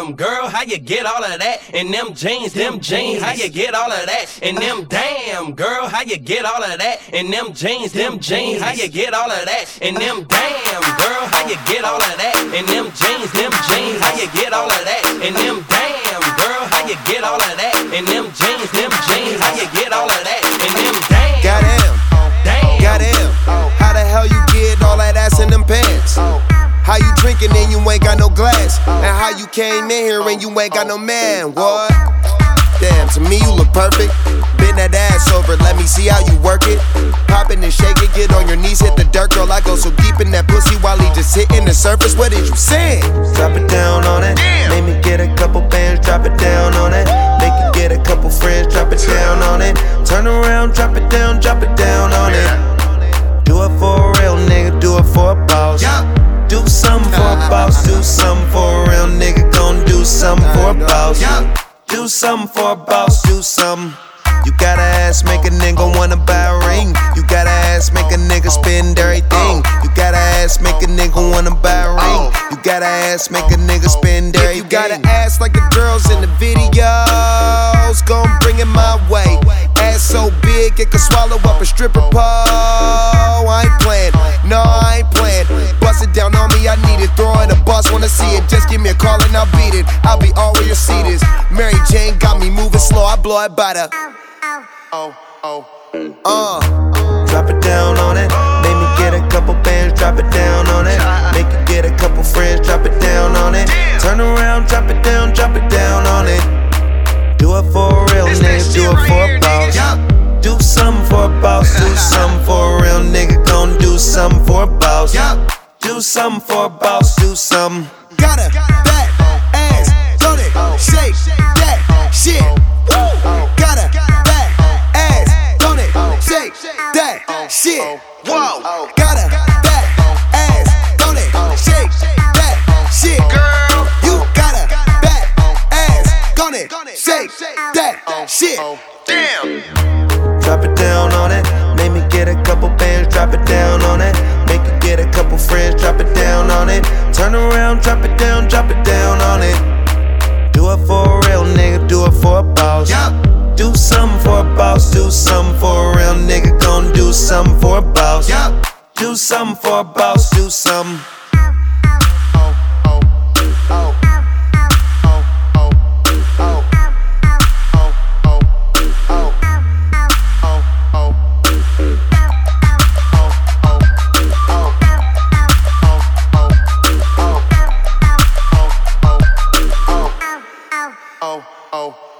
damn, girl, how you get all of that? And them jeans, how you get all of that? And them damn, girl, how you get all of that? And them jeans, how you get all of that? And them damn, girl, how you get all of that? And them jeans, how you get all of that? And them damn, girl, how you get all of that? And them jeans, how you get all of that? And them damn, goddamn, how the hell you get all that ass in them pants? How you drinking and you ain't got no glass? And how you came in here and you ain't got no man? What? Damn, to me you look perfect. Bend that ass over, let me see how you work it. Pop it and shake it, get on your knees, hit the dirt, girl. I go so deep in that pussy while he just hitting the surface. What did you say? Drop it down on it. Make me get a couple bands, drop it down on it. Make you get a couple friends, drop it down on it. Turn around, drop it down on it. Do it for a real nigga, do it for a boss. Do something for a boss, do something for a real nigga. Gon' do something for a boss. Do something for a boss, do something. You gotta ass make a nigga wanna buy a ring. You gotta ass make a nigga spend everything. You gotta ass make a nigga wanna buy a ring. You gotta ass make a nigga spend everything. You gotta ass like the girls in the videos. Gon' bring it my way. Ass so big it could swallow up a stripper pole. I ain't playing, no I ain't playing. Bust it down on me, I need it. Throw in a bus, wanna see it. Just give me a call and I'll beat it. I'll be all where your seat is. Mary Jane got me moving slow, I blow it by the drop it down on it. Make me get a couple bands, drop it down on it. Make you get a couple friends, drop it down on it. Turn around, drop it down on it. Do it for a real nigga, do it for a boss. Do something for a boss, do something for a real nigga. Gon' do something for a boss. Do something for a boss, do something. Gotta that ass, don't it, shake that shit. Gotta that ass, don't it, shake that shit. Whoa, gotta that ass, don't it, shake that shit. Girl, you gotta that ass, don't it, shake that shit. Damn. Drop it down on it. Make me get a couple bands, drop it down on it. Make you get a couple friends, drop it down on it. Turn around, drop it down on it. Do it for a real nigga, do it for a boss. Do something for a boss, do something for a real nigga. Gon' do something for a boss. Do something for a boss, do something. Oh.